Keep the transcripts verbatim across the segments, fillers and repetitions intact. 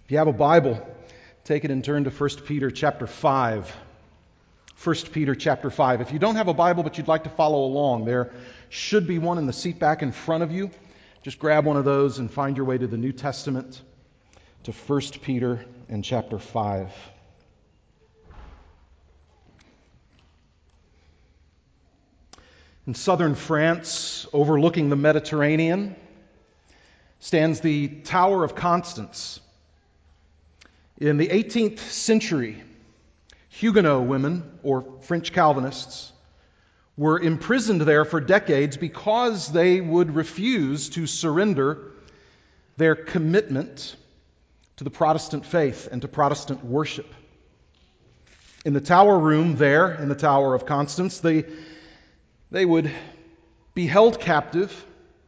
If you have a Bible, take it and turn to First Peter chapter five. First Peter chapter five. If you don't have a Bible but you'd like to follow along, there should be one in the seat back in front of you. Just grab one of those and find your way to the New Testament, to First Peter and chapter five. In southern France, overlooking the Mediterranean, stands the Tower of Constance. In the eighteenth century, Huguenot women, or French Calvinists, were imprisoned there for decades because they would refuse to surrender their commitment to the Protestant faith and to Protestant worship. In the tower room there, in the Tower of Constance, they, they would be held captive,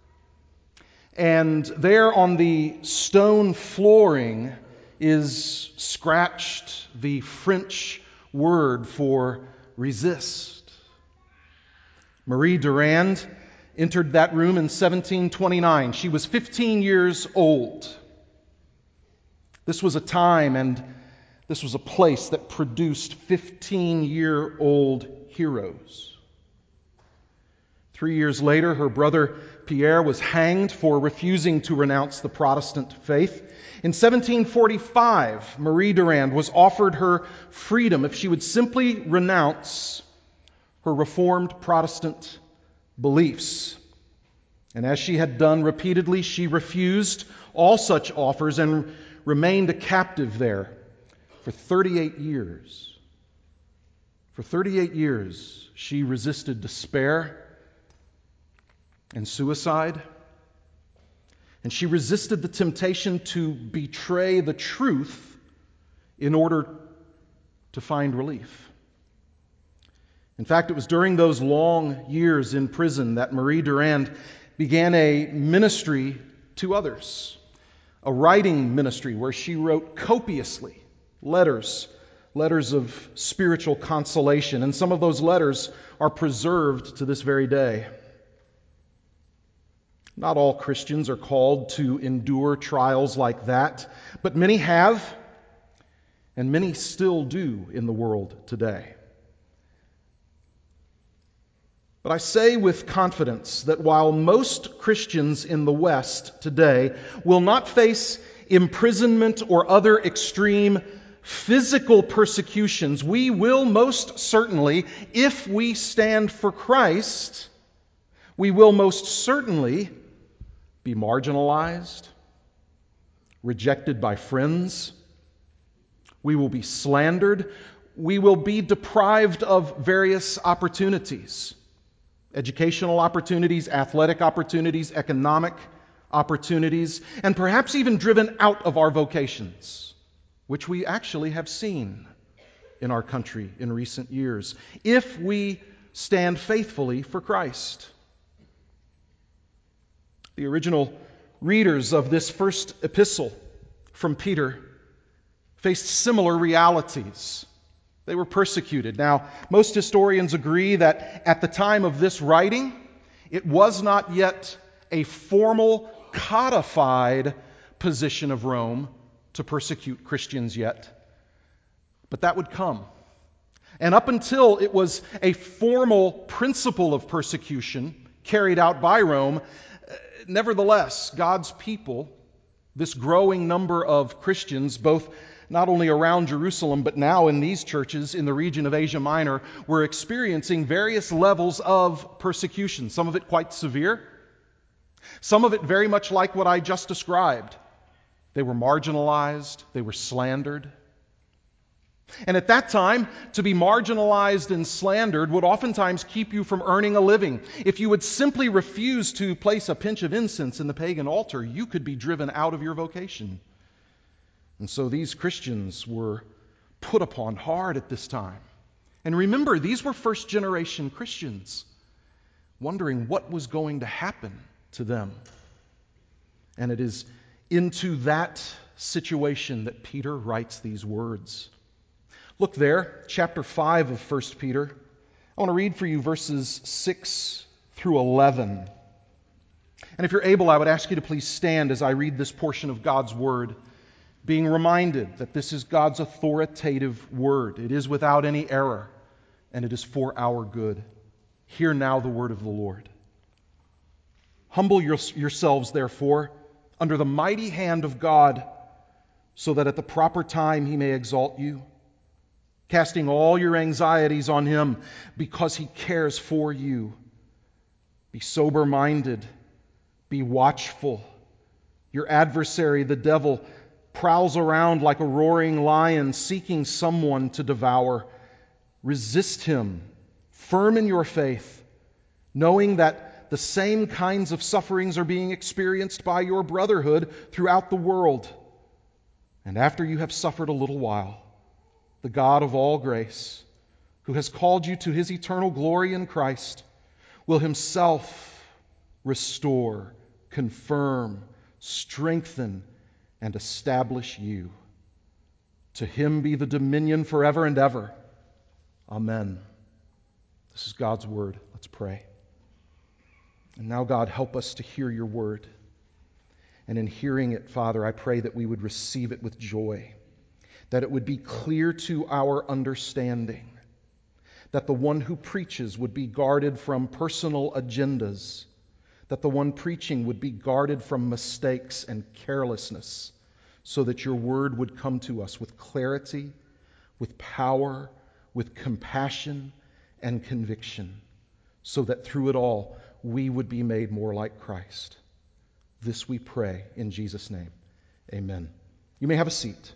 and there on the stone flooring is scratched the French word for resist. Marie Durand entered that room in seventeen twenty-nine. She was fifteen years old. This was a time and this was a place that produced fifteen-year-old heroes. Three years later, her brother Pierre was hanged for refusing to renounce the Protestant faith. In seventeen forty-five, Marie Durand was offered her freedom if she would simply renounce her Reformed Protestant beliefs. And as she had done repeatedly, she refused all such offers and remained a captive there for thirty-eight years. For thirty-eight years, she resisted despair and suicide. And she resisted the temptation to betray the truth in order to find relief. In fact, it was during those long years in prison that Marie Durand began a ministry to others, a writing ministry where she wrote copiously letters, letters of spiritual consolation, and some of those letters are preserved to this very day. Not all Christians are called to endure trials like that, but many have, and many still do in the world today. But I say with confidence that while most Christians in the West today will not face imprisonment or other extreme physical persecutions, we will most certainly, if we stand for Christ, we will most certainly be marginalized, rejected by friends. We will be slandered. We will be deprived of various opportunities. Educational opportunities, athletic opportunities, economic opportunities, and perhaps even driven out of our vocations, which we actually have seen in our country in recent years, if we stand faithfully for Christ. The original readers of this first epistle from Peter faced similar realities. They were persecuted. Now, most historians agree that at the time of this writing, it was not yet a formal, codified position of Rome to persecute Christians yet. But that would come. And up until it was a formal principle of persecution carried out by Rome, nevertheless, God's people, this growing number of Christians, both not only around Jerusalem, but now in these churches in the region of Asia Minor, were experiencing various levels of persecution, some of it quite severe, some of it very much like what I just described. They were marginalized, they were slandered. And at that time, to be marginalized and slandered would oftentimes keep you from earning a living. If you would simply refuse to place a pinch of incense in the pagan altar, you could be driven out of your vocation. And so these Christians were put upon hard at this time. And remember, these were first generation Christians, wondering what was going to happen to them. And it is into that situation that Peter writes these words. Look there, chapter five of First Peter. I want to read for you verses six through eleven. And if you're able, I would ask you to please stand as I read this portion of God's Word being reminded that this is God's authoritative word. It is without any error, and it is for our good. Hear now the word of the Lord. Humble your, yourselves, therefore, under the mighty hand of God, so that at the proper time he may exalt you, casting all your anxieties on him because he cares for you. Be sober-minded, be watchful. Your adversary, the devil, prowls around like a roaring lion, seeking someone to devour. Resist him, firm in your faith, knowing that the same kinds of sufferings are being experienced by your brotherhood throughout the world. And after you have suffered a little while, the God of all grace, who has called you to his eternal glory in Christ, will himself restore, confirm, strengthen, and establish you. To him be the dominion forever and ever. Amen. This is God's word. Let's pray. And now, God, help us to hear your word. And in hearing it, Father, I pray that we would receive it with joy, that it would be clear to our understanding, that the one who preaches would be guarded from personal agendas, that the one preaching would be guarded from mistakes and carelessness, so that your word would come to us with clarity, with power, with compassion and conviction, so that through it all we would be made more like Christ. This we pray in Jesus' name. Amen. You may have a seat.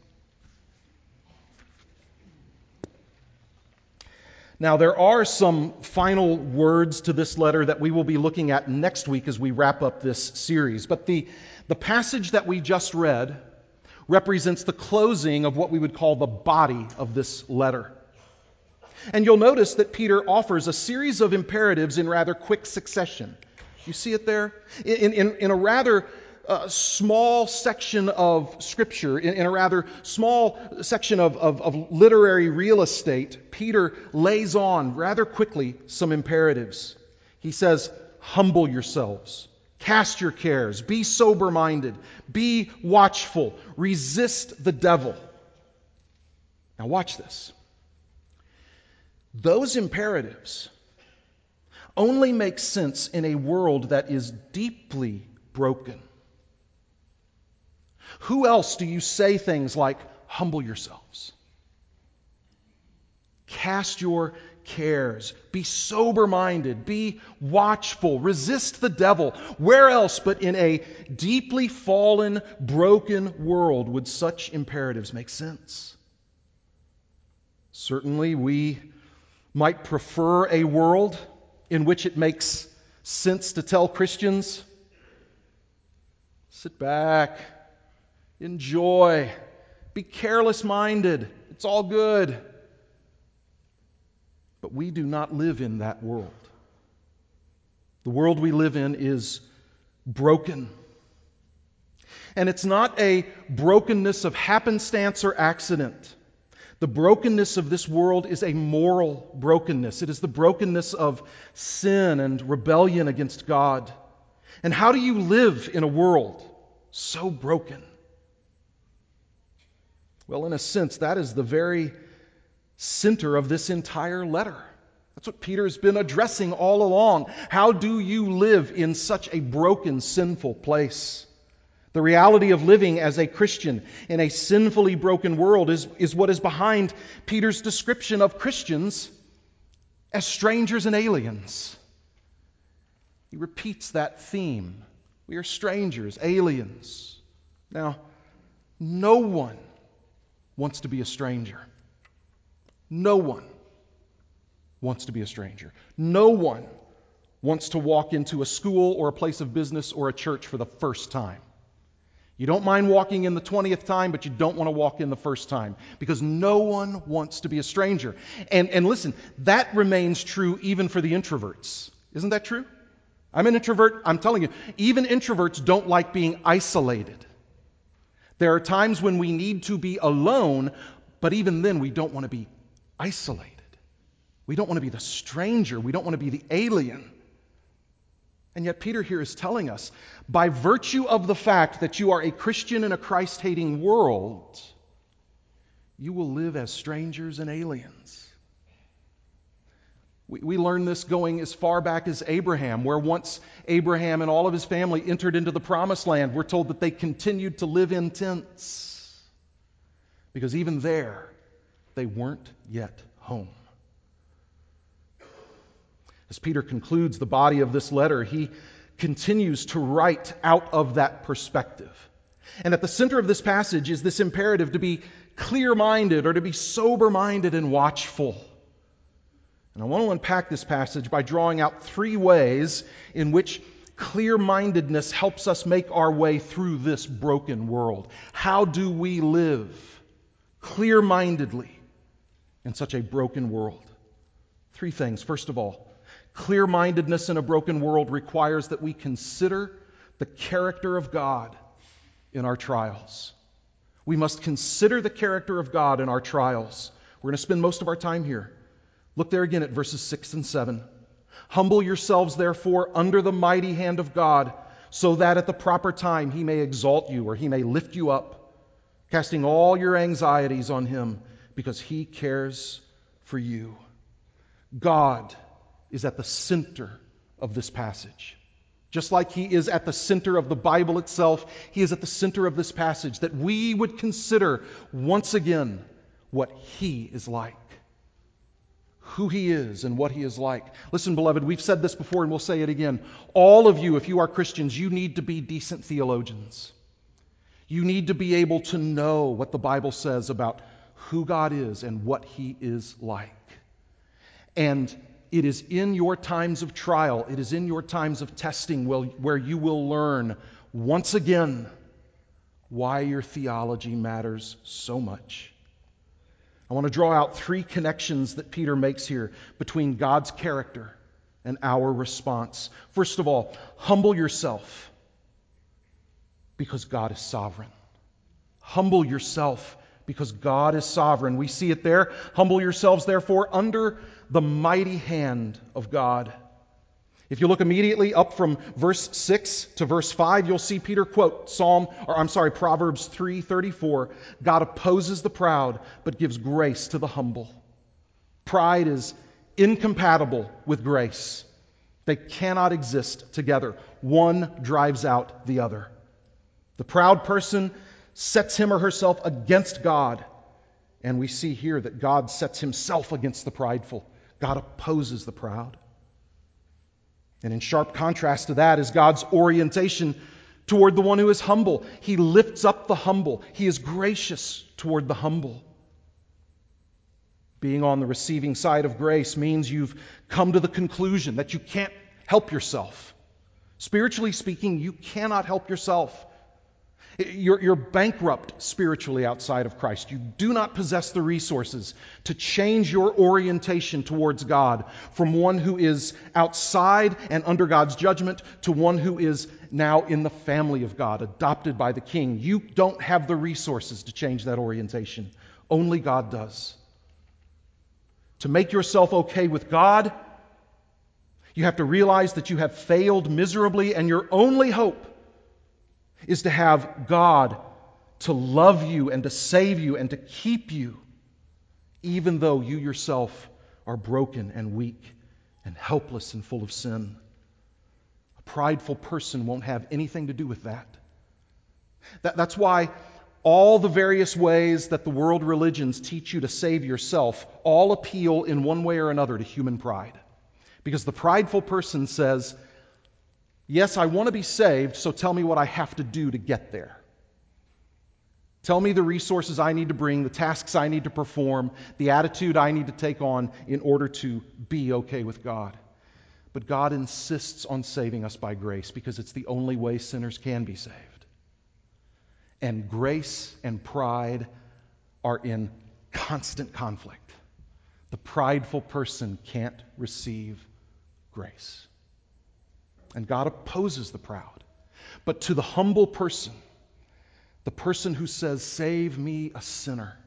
Now, there are some final words to this letter that we will be looking at next week as we wrap up this series. But the, the passage that we just read represents the closing of what we would call the body of this letter. And you'll notice that Peter offers a series of imperatives in rather quick succession. You see it there? In, in, in a rather uh, small section of Scripture, in, in a rather small section of, of, of literary real estate, Peter lays on rather quickly some imperatives. He says, humble yourselves, cast your cares, be sober-minded, be watchful, resist the devil. Now watch this. Those imperatives only make sense in a world that is deeply broken. Who else do you say things like, humble yourselves, cast your cares, be sober-minded, be watchful, resist the devil? Where else but in a deeply fallen, broken world would such imperatives make sense? Certainly we might prefer a world in which it makes sense to tell Christians, sit back, enjoy, be careless-minded, it's all good. But we do not live in that world. The world we live in is broken. And it's not a brokenness of happenstance or accident. The brokenness of this world is a moral brokenness. It is the brokenness of sin and rebellion against God. And how do you live in a world so broken? Well, in a sense, that is the very center of this entire letter. That's what Peter's been addressing all along. How do you live in such a broken, sinful place? The reality of living as a Christian in a sinfully broken world is, is what is behind Peter's description of Christians as strangers and aliens. He repeats that theme. We are strangers, aliens. Now, no one wants to be a stranger. No one wants to be a stranger. No one wants to walk into a school or a place of business or a church for the first time. You don't mind walking in the twentieth time, but you don't want to walk in the first time because no one wants to be a stranger. And, and listen, that remains true even for the introverts. Isn't that true? I'm an introvert. I'm telling you, even introverts don't like being isolated. There are times when we need to be alone, but even then we don't want to be isolated. We don't want to be the stranger. We don't want to be the alien. And yet Peter here is telling us, by virtue of the fact that you are a Christian in a Christ-hating world, you will live as strangers and aliens. We, we learn this going as far back as Abraham, where once Abraham and all of his family entered into the promised land, we're told that they continued to live in tents. Because even there, they weren't yet home. As Peter concludes the body of this letter, he continues to write out of that perspective. And at the center of this passage is this imperative to be clear-minded or to be sober-minded and watchful. And I want to unpack this passage by drawing out three ways in which clear-mindedness helps us make our way through this broken world. How do we live clear-mindedly in such a broken world? Three things. First of all, clear-mindedness in a broken world requires that we consider the character of God in our trials. We must consider the character of God in our trials. We're going to spend most of our time here. Look there again at verses six and seven. Humble yourselves, therefore, under the mighty hand of God, so that at the proper time he may exalt you, or he may lift you up, casting all your anxieties on him, because he cares for you. God is at the center of this passage. Just like he is at the center of the Bible itself, he is at the center of this passage, that we would consider once again what he is like. Who he is and what he is like. Listen, beloved, we've said this before and we'll say it again. All of you, if you are Christians, you need to be decent theologians. You need to be able to know what the Bible says about who God is and what he is like. And it is in your times of trial, it is in your times of testing where you will learn once again why your theology matters so much. I want to draw out three connections that Peter makes here between God's character and our response. First of all, humble yourself because God is sovereign. Humble yourself because God is sovereign. We see it there. Humble yourselves, therefore, under the mighty hand of God. If you look immediately up from verse six to verse five, you'll see Peter quote Psalm, or I'm sorry, Proverbs three thirty-four. God opposes the proud, but gives grace to the humble. Pride is incompatible with grace. They cannot exist together. One drives out the other. The proud person sets him or herself against God. And we see here that God sets himself against the prideful. God opposes the proud. And in sharp contrast to that is God's orientation toward the one who is humble. He lifts up the humble. He is gracious toward the humble. Being on the receiving side of grace means you've come to the conclusion that you can't help yourself. Spiritually speaking, you cannot help yourself. You're, you're bankrupt spiritually outside of Christ. You do not possess the resources to change your orientation towards God from one who is outside and under God's judgment to one who is now in the family of God, adopted by the King. You don't have the resources to change that orientation. Only God does. To make yourself okay with God, you have to realize that you have failed miserably, and your only hope is to have God to love you and to save you and to keep you, even though you yourself are broken and weak and helpless and full of sin. A prideful person won't have anything to do with that. that that's why all the various ways that the world religions teach you to save yourself all appeal in one way or another to human pride. Because the prideful person says, yes, I want to be saved, so tell me what I have to do to get there. Tell me the resources I need to bring, the tasks I need to perform, the attitude I need to take on in order to be okay with God. But God insists on saving us by grace because it's the only way sinners can be saved. And grace and pride are in constant conflict. The prideful person can't receive grace. And God opposes the proud. But to the humble person, the person who says, save me, a sinner,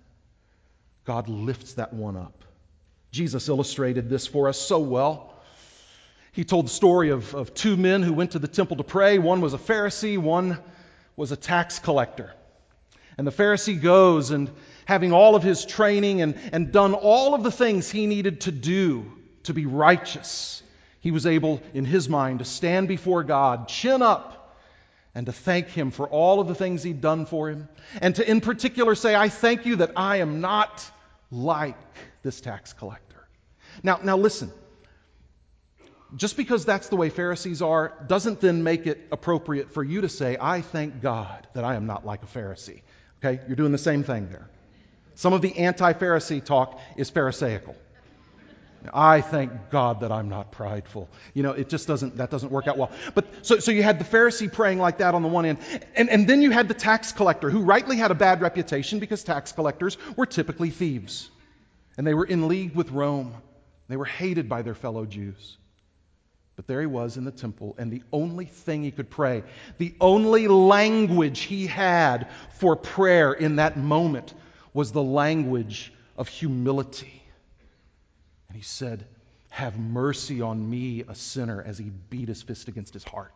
God lifts that one up. Jesus illustrated this for us so well. He told the story of, of two men who went to the temple to pray. One was a Pharisee, one was a tax collector. And the Pharisee goes, and having all of his training and, and done all of the things he needed to do to be righteous, he was able, in his mind, to stand before God, chin up, and to thank Him for all of the things He'd done for him. And to, in particular, say, I thank you that I am not like this tax collector. Now, now listen. Just because that's the way Pharisees are, doesn't then make it appropriate for you to say, I thank God that I am not like a Pharisee. Okay? You're doing the same thing there. Some of the anti-Pharisee talk is Pharisaical. I thank God that I'm not prideful. You know, it just doesn't, that doesn't work out well. But so, so you had the Pharisee praying like that on the one end. And, and then you had the tax collector, who rightly had a bad reputation because tax collectors were typically thieves. And they were in league with Rome. They were hated by their fellow Jews. But there he was in the temple, and the only thing he could pray, the only language he had for prayer in that moment was the language of humility. And he said, have mercy on me, a sinner, as he beat his fist against his heart.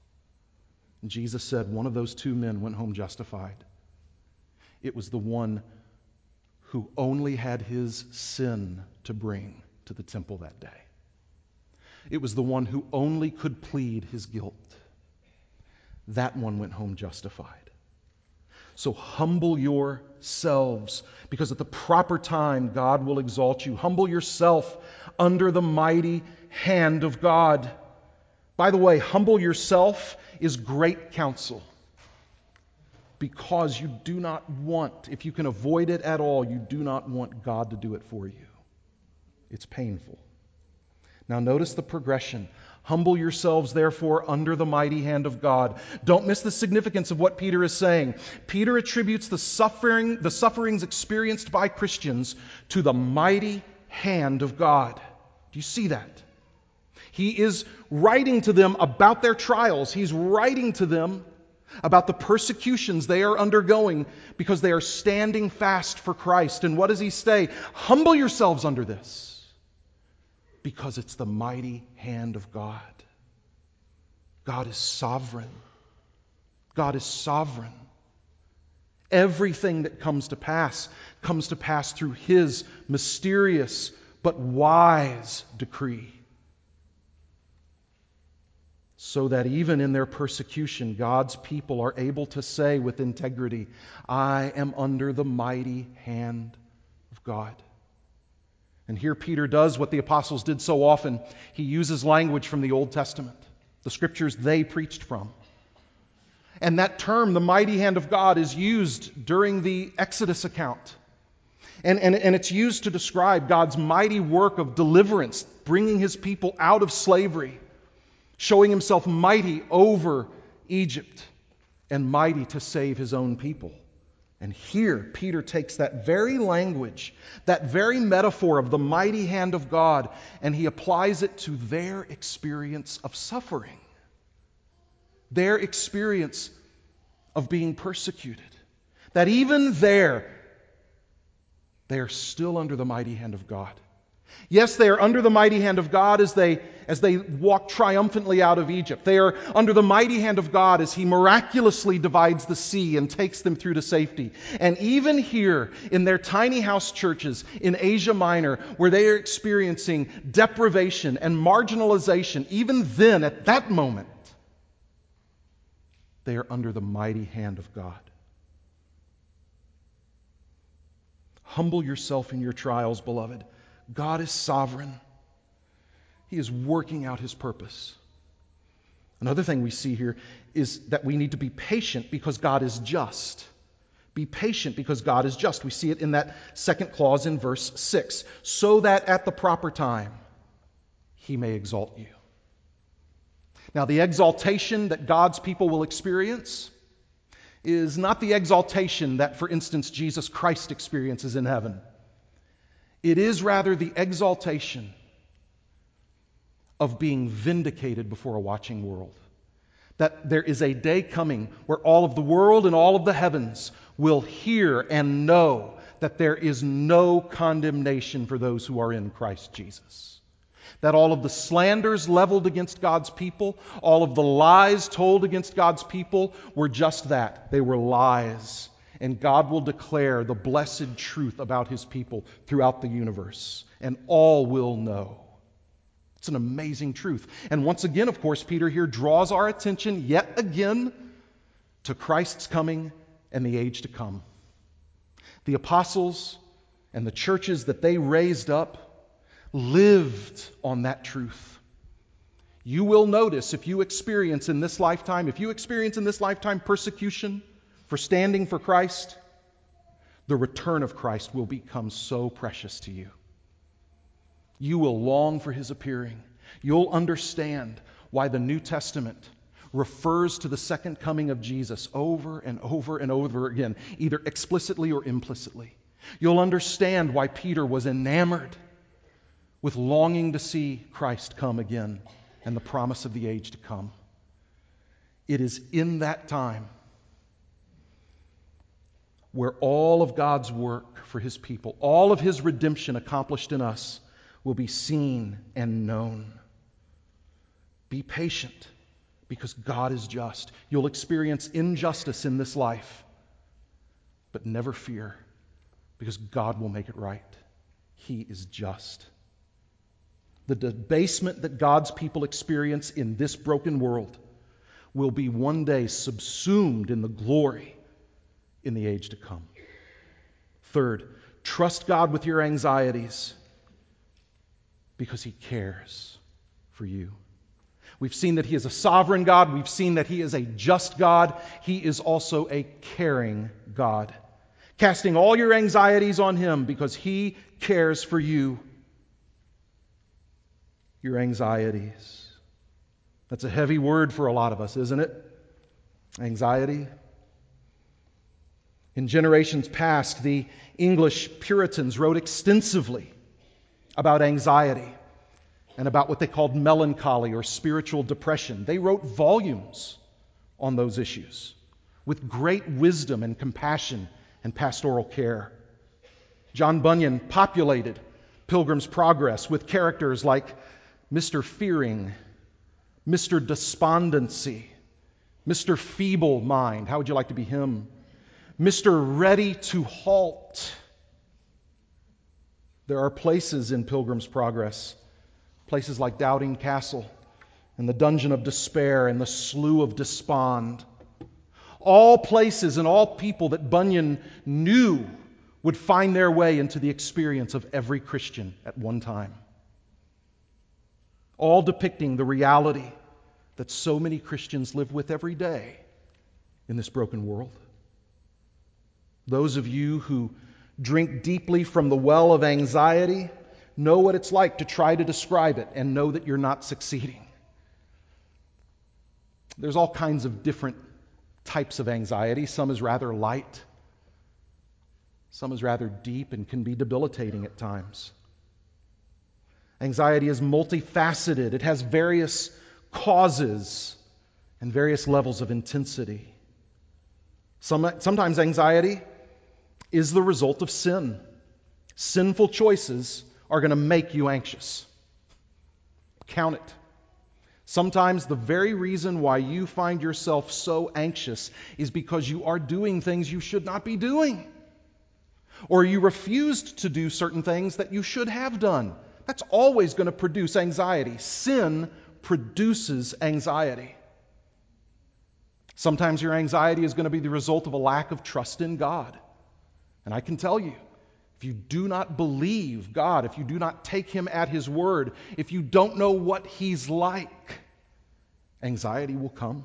And Jesus said, one of those two men went home justified. It was the one who only had his sin to bring to the temple that day. It was the one who only could plead his guilt. That one went home justified. So humble yourselves, because at the proper time God will exalt you. Humble yourself under the mighty hand of God. By the way, humble yourself is great counsel, because you do not want, if you can avoid it at all, you do not want God to do it for you. It's painful. Now notice the progression. Humble yourselves, therefore, under the mighty hand of God. Don't miss the significance of what Peter is saying. Peter attributes the suffering, the sufferings experienced by Christians to the mighty hand of God. Do you see that? He is writing to them about their trials. He's writing to them about the persecutions they are undergoing because they are standing fast for Christ. And what does he say? Humble yourselves under this, because it's the mighty hand of God. God is sovereign. God is sovereign. Everything that comes to pass comes to pass through His mysterious but wise decree, so that even in their persecution, God's people are able to say with integrity, I am under the mighty hand of God. And here Peter does what the apostles did so often. He uses language from the Old Testament, the scriptures they preached from. And that term, the mighty hand of God, is used during the Exodus account. And, and, and it's used to describe God's mighty work of deliverance, bringing His people out of slavery, showing Himself mighty over Egypt and mighty to save His own people. And here, Peter takes that very language, that very metaphor of the mighty hand of God, and he applies it to their experience of suffering, their experience of being persecuted. That even there, they are still under the mighty hand of God. Yes, they are under the mighty hand of God as they, as they walk triumphantly out of Egypt. They are under the mighty hand of God as He miraculously divides the sea and takes them through to safety. And even here in their tiny house churches in Asia Minor, where they are experiencing deprivation and marginalization, even then, at that moment, they are under the mighty hand of God. Humble yourself in your trials, beloved. God is sovereign. He is working out His purpose. Another thing we see here is that we need to be patient because God is just. Be patient because God is just. We see it in that second clause in verse six. So that at the proper time He may exalt you. Now, the exaltation that God's people will experience is not the exaltation that, for instance, Jesus Christ experiences in heaven. It is rather the exaltation of being vindicated before a watching world. That there is a day coming where all of the world and all of the heavens will hear and know that there is no condemnation for those who are in Christ Jesus. That all of the slanders leveled against God's people, all of the lies told against God's people were just that. They were lies. And God will declare the blessed truth about His people throughout the universe. And all will know. It's an amazing truth. And once again, of course, Peter here draws our attention yet again to Christ's coming and the age to come. The apostles and the churches that they raised up lived on that truth. You will notice if you experience in this lifetime, if you experience in this lifetime persecution for standing for Christ, the return of Christ will become so precious to you. You will long for His appearing. You'll understand why the New Testament refers to the second coming of Jesus over and over and over again, either explicitly or implicitly. You'll understand why Peter was enamored with longing to see Christ come again and the promise of the age to come. It is in that time where all of God's work for His people, all of His redemption accomplished in us, will be seen and known. Be patient, because God is just. You'll experience injustice in this life, but never fear, because God will make it right. He is just. The debasement that God's people experience in this broken world will be one day subsumed in the glory in the age to come. Third, trust God with your anxieties because He cares for you. We've seen that He is a sovereign God. We've seen that He is a just God. He is also a caring God. Casting all your anxieties on Him because He cares for you. Your anxieties. That's a heavy word for a lot of us, isn't it? Anxiety. In generations past, the English Puritans wrote extensively about anxiety and about what they called melancholy or spiritual depression. They wrote volumes on those issues with great wisdom and compassion and pastoral care. John Bunyan populated Pilgrim's Progress with characters like Mister Fearing, Mister Despondency, Mister Feeble Mind. How would you like to be him? Mister Ready to Halt. There are places in Pilgrim's Progress, places like Doubting Castle and the Dungeon of Despair and the Slough of Despond. All places and all people that Bunyan knew would find their way into the experience of every Christian at one time. All depicting the reality that so many Christians live with every day in this broken world. Those of you who drink deeply from the well of anxiety know what it's like to try to describe it and know that you're not succeeding. There's all kinds of different types of anxiety. Some is rather light. Some is rather deep and can be debilitating at times. Anxiety is multifaceted. It has various causes and various levels of intensity. Some, sometimes anxiety is the result of sin. Sinful choices are going to make you anxious. Count it. Sometimes the very reason why you find yourself so anxious is because you are doing things you should not be doing. Or you refused to do certain things that you should have done. That's always going to produce anxiety. Sin produces anxiety. Sometimes your anxiety is going to be the result of a lack of trust in God. And I can tell you, if you do not believe God, if you do not take Him at His word, if you don't know what He's like, anxiety will come.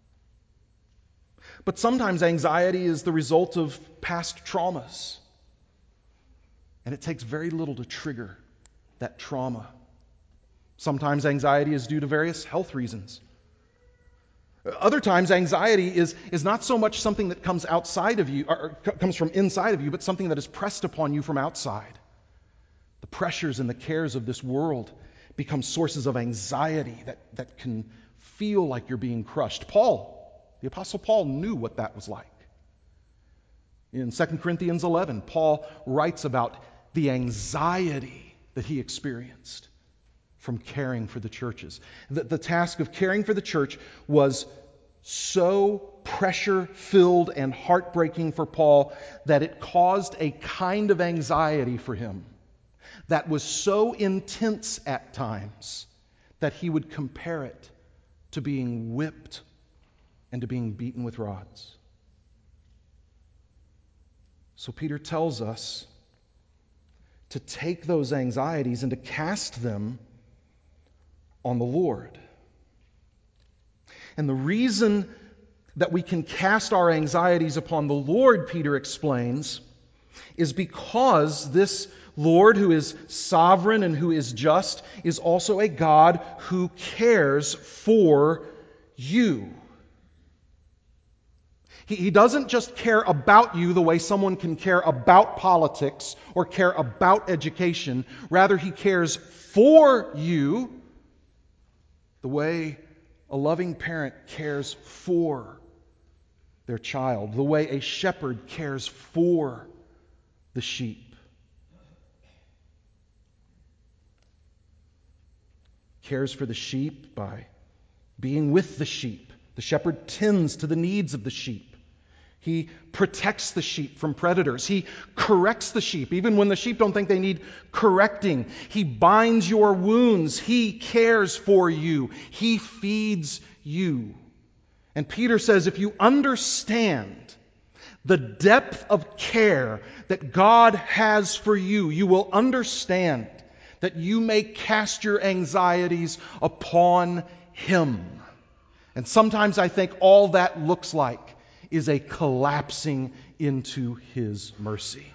But sometimes anxiety is the result of past traumas. And it takes very little to trigger that trauma. Sometimes anxiety is due to various health reasons. Other times, anxiety is, is not so much something that comes outside of you, or comes from inside of you, but something that is pressed upon you from outside. The pressures and the cares of this world become sources of anxiety that, that can feel like you're being crushed. Paul, the Apostle Paul, knew what that was like. In Second Corinthians eleven, Paul writes about the anxiety that he experienced from caring for the churches. The, the task of caring for the church was so pressure-filled and heartbreaking for Paul that it caused a kind of anxiety for him that was so intense at times that he would compare it to being whipped and to being beaten with rods. So Peter tells us to take those anxieties and to cast them on the Lord. And the reason that we can cast our anxieties upon the Lord, Peter explains, is because this Lord, who is sovereign and who is just, is also a God who cares for you. He, he doesn't just care about you the way someone can care about politics or care about education. Rather, He cares for you the way a loving parent cares for their child, the way a shepherd cares for the sheep. Cares for the sheep by being with the sheep. The shepherd tends to the needs of the sheep. He protects the sheep from predators. He corrects the sheep, even when the sheep don't think they need correcting. He binds your wounds. He cares for you. He feeds you. And Peter says, if you understand the depth of care that God has for you, you will understand that you may cast your anxieties upon Him. And sometimes I think all that looks like is a collapsing into His mercy.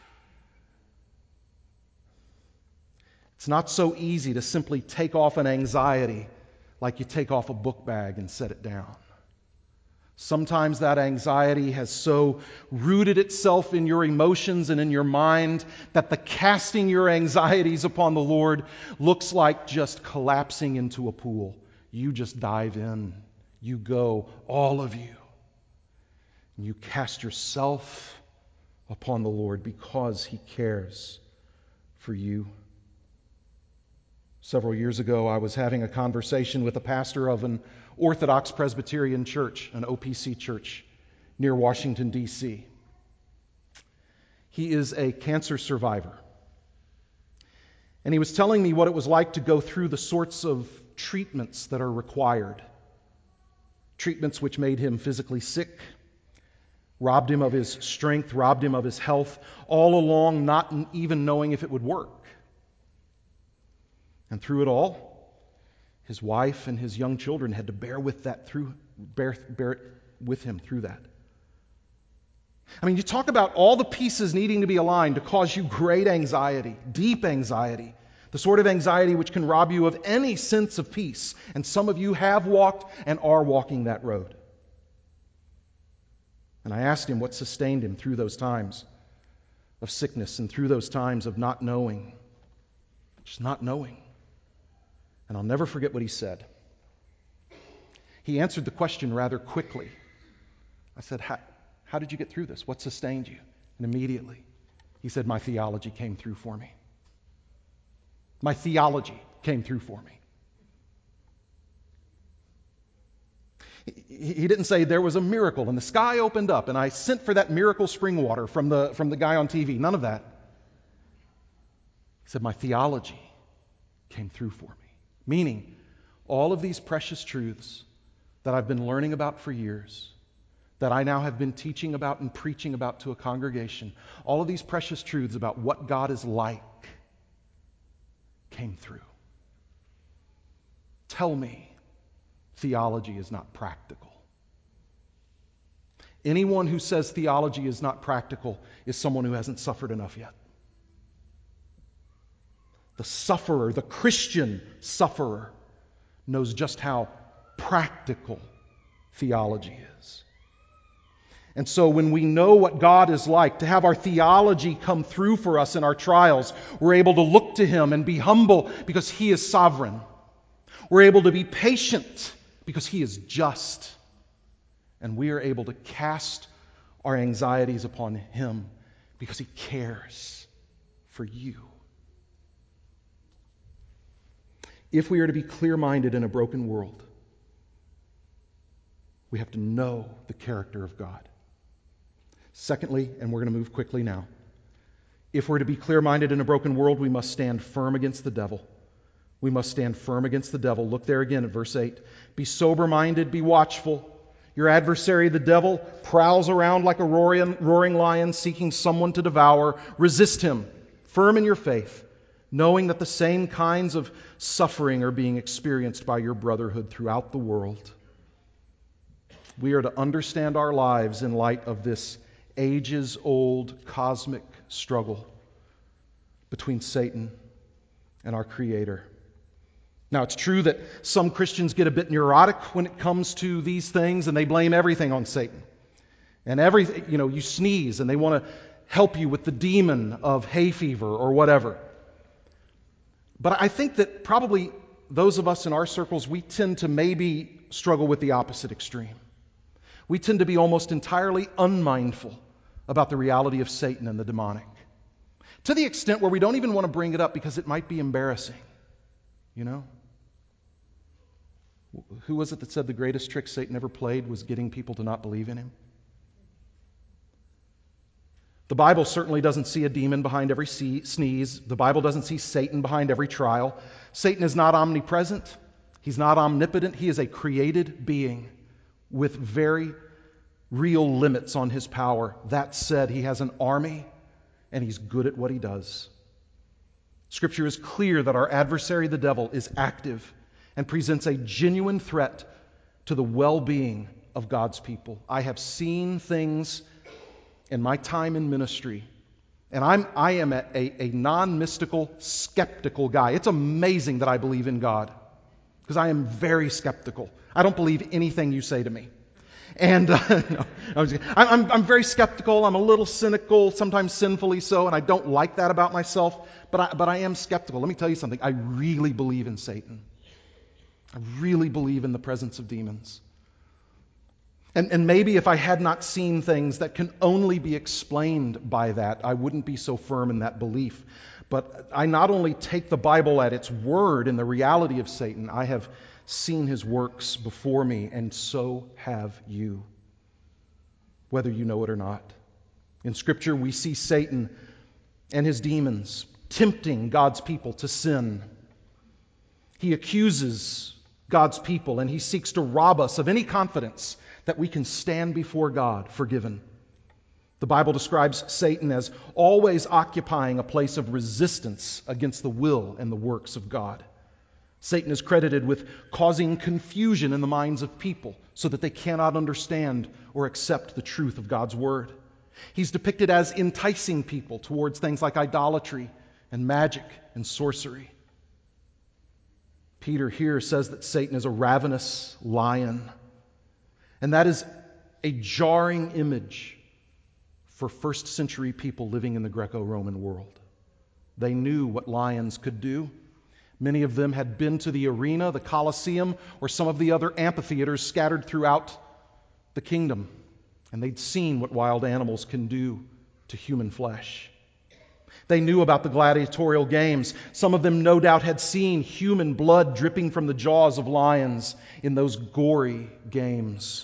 It's not so easy to simply take off an anxiety like you take off a book bag and set it down. Sometimes that anxiety has so rooted itself in your emotions and in your mind that the casting your anxieties upon the Lord looks like just collapsing into a pool. You just dive in. You go, all of you. And you cast yourself upon the Lord because He cares for you. Several years ago, I was having a conversation with a pastor of an Orthodox Presbyterian church, an O P C church, near Washington, D C He is a cancer survivor. And he was telling me what it was like to go through the sorts of treatments that are required. Treatments which made him physically sick, robbed him of his strength, robbed him of his health, all along not even knowing if it would work. And through it all, his wife and his young children had to bear with that through bear, bear it with him through that. I mean, you talk about all the pieces needing to be aligned to cause you great anxiety, deep anxiety, the sort of anxiety which can rob you of any sense of peace. And some of you have walked and are walking that road. And I asked him what sustained him through those times of sickness and through those times of not knowing, just not knowing. And I'll never forget what he said. He answered the question rather quickly. I said, how, how did you get through this? What sustained you? And immediately he said, my theology came through for me. My theology came through for me. He, he didn't say there was a miracle and the sky opened up and I sent for that miracle spring water from the, from the guy on T V. None of that. He said, my theology came through for me. Meaning, all of these precious truths that I've been learning about for years, that I now have been teaching about and preaching about to a congregation, all of these precious truths about what God is like came through. Tell me theology is not practical. Anyone who says theology is not practical is someone who hasn't suffered enough yet. The sufferer, the Christian sufferer, knows just how practical theology is. And so when we know what God is like, to have our theology come through for us in our trials, we're able to look to Him and be humble because He is sovereign. We're able to be patient because He is just. And we are able to cast our anxieties upon Him because He cares for you. If we are to be clear-minded in a broken world, we have to know the character of God. Secondly, and we're going to move quickly now, if we're to be clear-minded in a broken world, we must stand firm against the devil. We must stand firm against the devil. Look there again at verse eight. Be sober-minded, be watchful. Your adversary, the devil, prowls around like a roaring, roaring lion seeking someone to devour. Resist him, firm in your faith, knowing that the same kinds of suffering are being experienced by your brotherhood throughout the world. We are to understand our lives in light of this ages-old cosmic struggle between Satan and our Creator. Now, it's true that some Christians get a bit neurotic when it comes to these things, and they blame everything on Satan. And everything, you know, you sneeze, and they want to help you with the demon of hay fever or whatever. But I think that probably those of us in our circles, we tend to maybe struggle with the opposite extreme. We tend to be almost entirely unmindful about the reality of Satan and the demonic, to the extent where we don't even want to bring it up because it might be embarrassing. You know? Who was it that said the greatest trick Satan ever played was getting people to not believe in him? The Bible certainly doesn't see a demon behind every sneeze. The Bible doesn't see Satan behind every trial. Satan is not omnipresent. He's not omnipotent. He is a created being with very real limits on his power. That said, he has an army, and he's good at what he does. Scripture is clear that our adversary, the devil, is active and presents a genuine threat to the well-being of God's people. I have seen things in my time in ministry, and I'm, I am a, a, a non-mystical, skeptical guy. It's amazing that I believe in God, because I am very skeptical. I don't believe anything you say to me. And uh, no, I'm, I'm, I'm very skeptical. I'm a little cynical, sometimes sinfully so, and I don't like that about myself. But I, but I am skeptical. Let me tell you something. I really believe in Satan. I really believe in the presence of demons. And, and maybe if I had not seen things that can only be explained by that, I wouldn't be so firm in that belief. But I not only take the Bible at its word in the reality of Satan, I have seen his works before me, and so have you, whether you know it or not. In Scripture, we see Satan and his demons tempting God's people to sin. He accuses God's people, and he seeks to rob us of any confidence that we can stand before God forgiven. The Bible describes Satan as always occupying a place of resistance against the will and the works of God. Satan is credited with causing confusion in the minds of people so that they cannot understand or accept the truth of God's Word. He's depicted as enticing people towards things like idolatry and magic and sorcery. Peter here says that Satan is a ravenous lion, and that is a jarring image for first century people living in the Greco-Roman world. They knew what lions could do. Many of them had been to the arena, the Colosseum, or some of the other amphitheaters scattered throughout the kingdom, and they'd seen what wild animals can do to human flesh. They knew about the gladiatorial games. Some of them no doubt had seen human blood dripping from the jaws of lions in those gory games.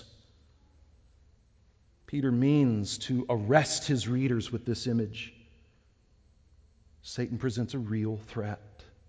Peter means to arrest his readers with this image. Satan presents a real threat.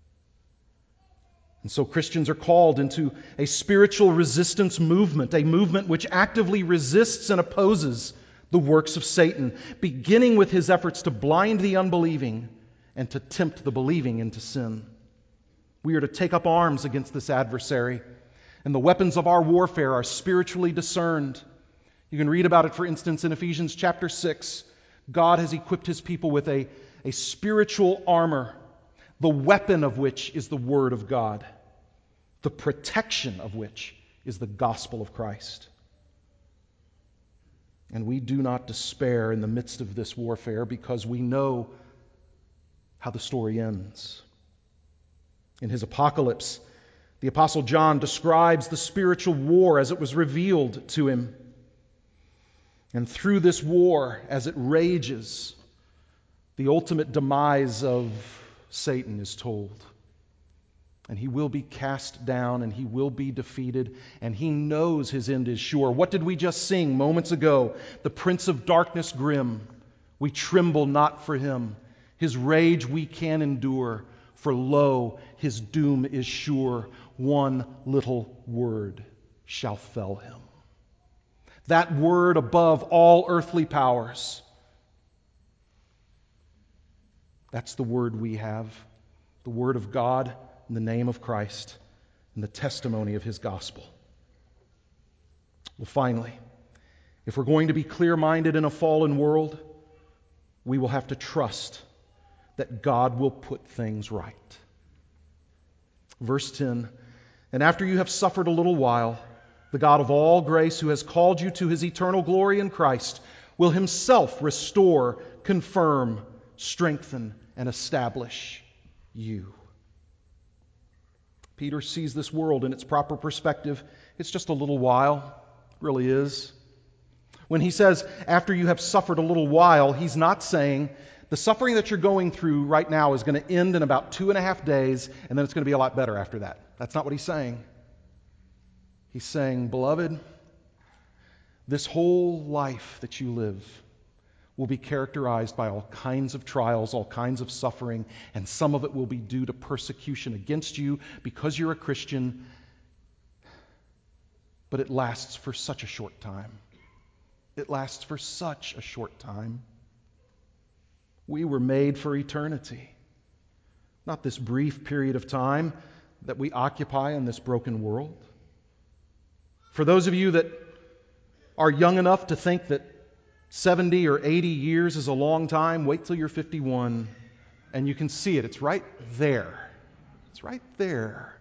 And so Christians are called into a spiritual resistance movement, a movement which actively resists and opposes the works of Satan, beginning with his efforts to blind the unbelieving and to tempt the believing into sin. We are to take up arms against this adversary, and the weapons of our warfare are spiritually discerned. You can read about it, for instance, in Ephesians chapter six. God has equipped his people with a, a spiritual armor, the weapon of which is the Word of God, the protection of which is the gospel of Christ. And we do not despair in the midst of this warfare because we know how the story ends. In his Apocalypse, the Apostle John describes the spiritual war as it was revealed to him. And through this war, as it rages, the ultimate demise of Satan is told. And he will be cast down, and he will be defeated, and he knows his end is sure. What did we just sing moments ago? The Prince of Darkness grim, we tremble not for him. His rage we can endure, for lo, his doom is sure. One little word shall fell him. That word above all earthly powers. That's the word we have, the word of God in the name of Christ and the testimony of his gospel. Well, finally, if we're going to be clear-minded in a fallen world, we will have to trust that God will put things right. Verse ten, and after you have suffered a little while, the God of all grace, who has called you to his eternal glory in Christ, will himself restore, confirm, strengthen, and establish you. Peter sees this world in its proper perspective. It's just a little while. It really is. When he says, after you have suffered a little while, he's not saying the suffering that you're going through right now is going to end in about two and a half days, and then it's going to be a lot better after that. That's not what he's saying. He's saying, beloved, this whole life that you live will be characterized by all kinds of trials, all kinds of suffering, and some of it will be due to persecution against you because you're a Christian, but it lasts for such a short time. It lasts for such a short time. We were made for eternity, not this brief period of time that we occupy in this broken world. For those of you that are young enough to think that seventy or eighty years is a long time, wait till you're fifty-one and you can see it. It's right there. It's right there.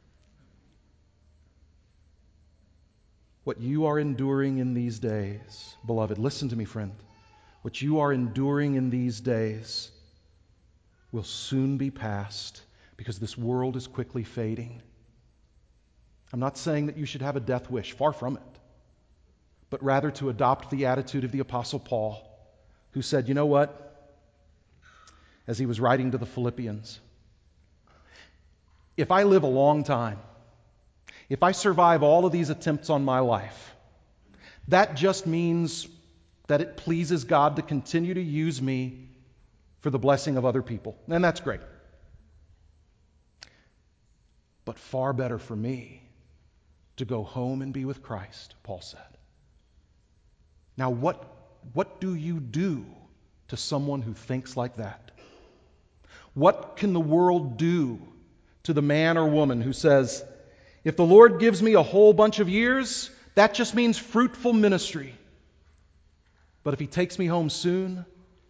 What you are enduring in these days, beloved, listen to me, friend. What you are enduring in these days will soon be past because this world is quickly fading. I'm not saying that you should have a death wish, far from it, but rather to adopt the attitude of the Apostle Paul, who said, you know what? As he was writing to the Philippians, if I live a long time, if I survive all of these attempts on my life, that just means that it pleases God to continue to use me for the blessing of other people. And that's great. But far better for me to go home and be with Christ, Paul said. Now, what, what do you do to someone who thinks like that? What can the world do to the man or woman who says, if the Lord gives me a whole bunch of years, that just means fruitful ministry. But if he takes me home soon,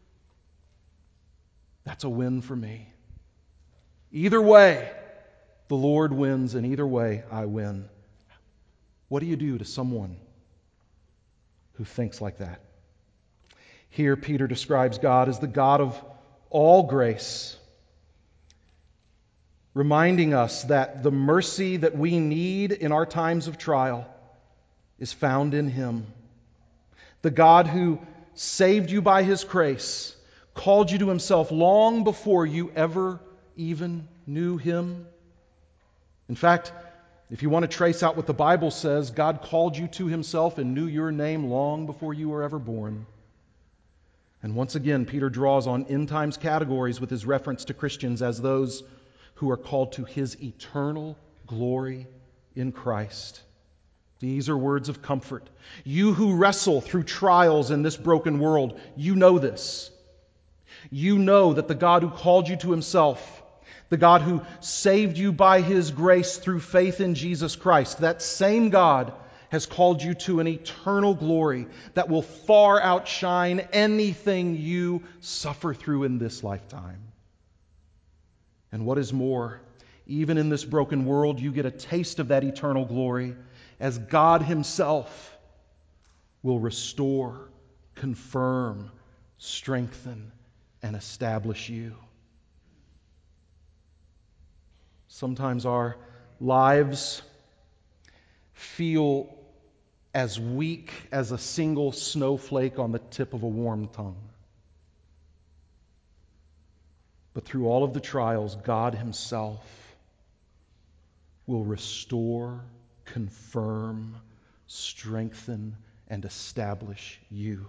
that's a win for me. Either way, the Lord wins, and either way, I win. What do you do to someone who thinks like that? Here, Peter describes God as the God of all grace, reminding us that the mercy that we need in our times of trial is found in him. The God who saved you by his grace, called you to himself long before you ever even knew him. In fact, if you want to trace out what the Bible says, God called you to himself and knew your name long before you were ever born. And once again, Peter draws on end times categories with his reference to Christians as those who are called to his eternal glory in Christ. These are words of comfort. You who wrestle through trials in this broken world, you know this. You know that the God who called you to himself, the God who saved you by his grace through faith in Jesus Christ, that same God has called you to an eternal glory that will far outshine anything you suffer through in this lifetime. And what is more, even in this broken world, you get a taste of that eternal glory as God himself will restore, confirm, strengthen, and establish you. Sometimes our lives feel as weak as a single snowflake on the tip of a warm tongue. But through all of the trials, God himself will restore, confirm, strengthen, and establish you.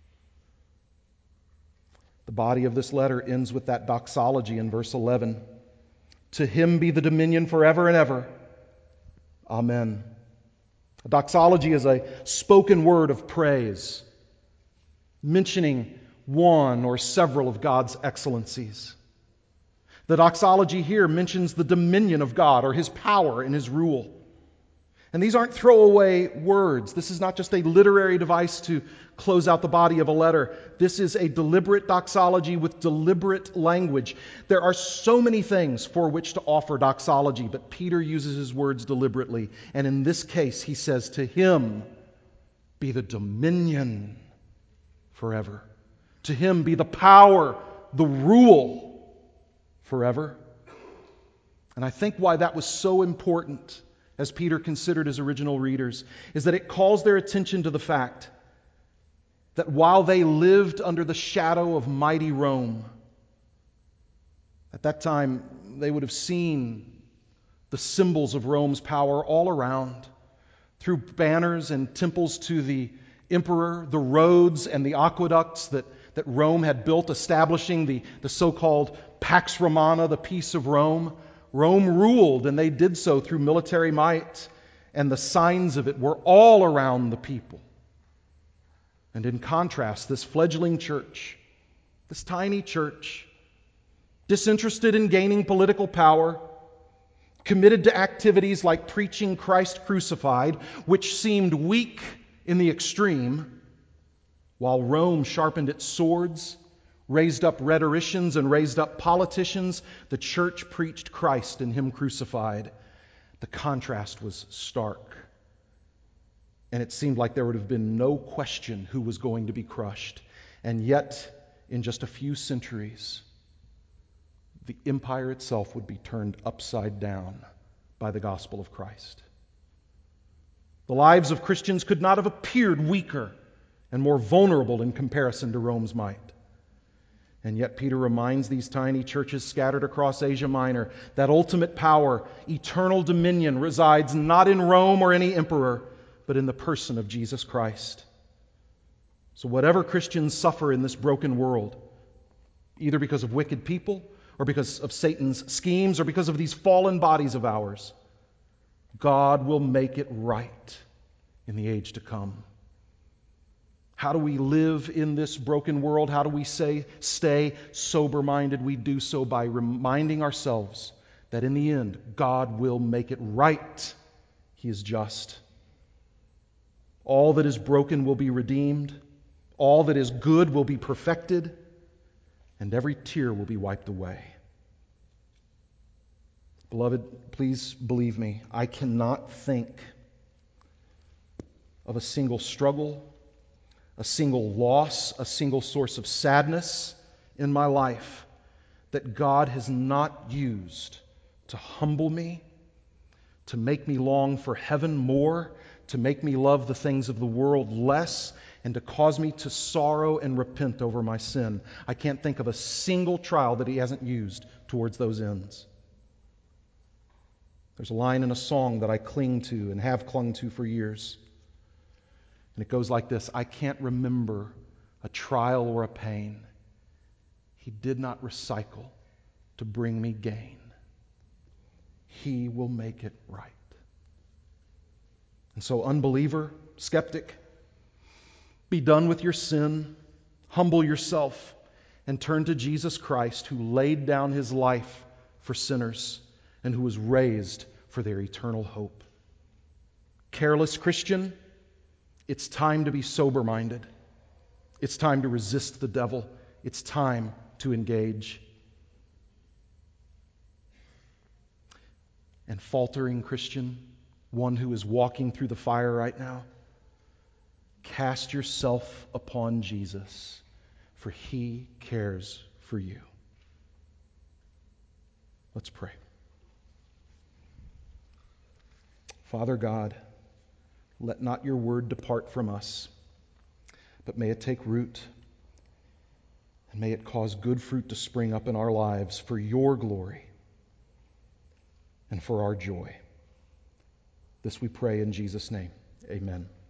The body of this letter ends with that doxology in verse eleven. To him be the dominion forever and ever. Amen. A doxology is a spoken word of praise, mentioning one or several of God's excellencies. The doxology here mentions the dominion of God, or his power and his rule. And these aren't throwaway words. This is not just a literary device to close out the body of a letter. This is a deliberate doxology with deliberate language. There are so many things for which to offer doxology, but Peter uses his words deliberately. And in this case, he says, to him be the dominion forever. To him be the power, the rule forever. And I think why that was so important, as Peter considered his original readers, is that it calls their attention to the fact that while they lived under the shadow of mighty Rome, at that time they would have seen the symbols of Rome's power all around, through banners and temples to the emperor, the roads and the aqueducts that, that Rome had built, establishing the, the so-called Pax Romana, the peace of Rome. Rome ruled, and they did so through military might, and the signs of it were all around the people. And in contrast, this fledgling church, this tiny church, disinterested in gaining political power, committed to activities like preaching Christ crucified, which seemed weak in the extreme, while Rome sharpened its swords, raised up rhetoricians and raised up politicians, the church preached Christ and him crucified. The contrast was stark. And it seemed like there would have been no question who was going to be crushed. And yet, in just a few centuries, the empire itself would be turned upside down by the gospel of Christ. The lives of Christians could not have appeared weaker and more vulnerable in comparison to Rome's might. And yet Peter reminds these tiny churches scattered across Asia Minor that ultimate power, eternal dominion, resides not in Rome or any emperor, but in the person of Jesus Christ. So whatever Christians suffer in this broken world, either because of wicked people or because of Satan's schemes or because of these fallen bodies of ours, God will make it right in the age to come. How do we live in this broken world? How do we say, stay sober-minded? We do so by reminding ourselves that in the end, God will make it right. He is just. All that is broken will be redeemed. All that is good will be perfected. And every tear will be wiped away. Beloved, please believe me, I cannot think of a single struggle, a single loss, a single source of sadness in my life that God has not used to humble me, to make me long for heaven more, to make me love the things of the world less, and to cause me to sorrow and repent over my sin. I can't think of a single trial that He hasn't used towards those ends. There's a line in a song that I cling to and have clung to for years. And it goes like this: I can't remember a trial or a pain He did not recycle to bring me gain. He will make it right. And so, unbeliever, skeptic, be done with your sin, humble yourself, and turn to Jesus Christ, who laid down His life for sinners and who was raised for their eternal hope. Careless Christian, it's time to be sober-minded. It's time to resist the devil. It's time to engage. And faltering Christian, one who is walking through the fire right now, cast yourself upon Jesus, for He cares for you. Let's pray. Father God, let not your word depart from us, but may it take root, and may it cause good fruit to spring up in our lives for your glory and for our joy. This we pray in Jesus' name. Amen.